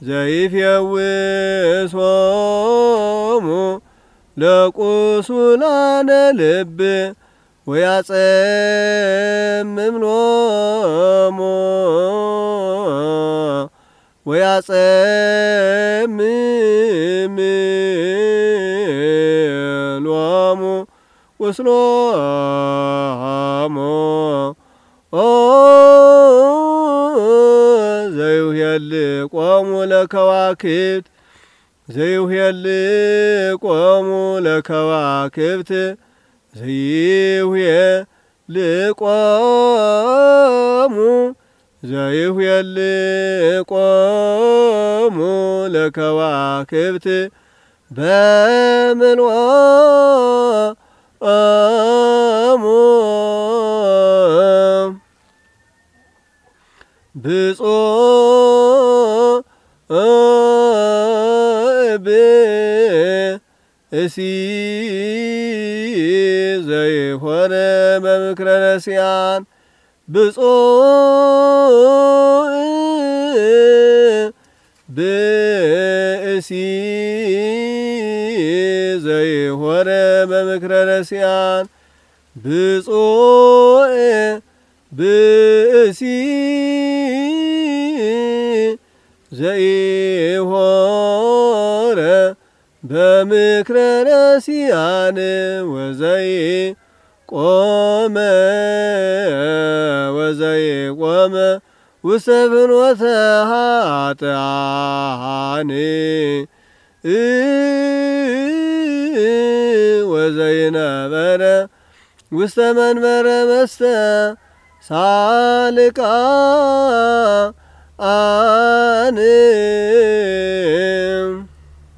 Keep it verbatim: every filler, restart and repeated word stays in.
ዘይፈውሶሙ ለቁስላነ ልብ ወያጸምም ሎሙ ወያጸምም ሎሙ ቁስሎሙ ዘይውሄልቆሙ ለከዋክብት ዘይውሄልቆሙ ለከዋክብት ዘይውሄልቆሙ ዘይውሄልቆሙ ለከዋክብት በምልኦሙ ብፁዕ ብእሲ ዘይኮነ በምክረ ነሲያን ብፁዕ ብእሲ ዘይኮነ በምክረ ነሲያን ብፁዕ ብእሲ ዘይሆረ በምክረ ነሲያን ወዘይቆመ ወዘይቆመ ውስተ ፍኖተ ኃጥኣን ወዘይነበረ ውስተ መንበረ መስተሳልቃን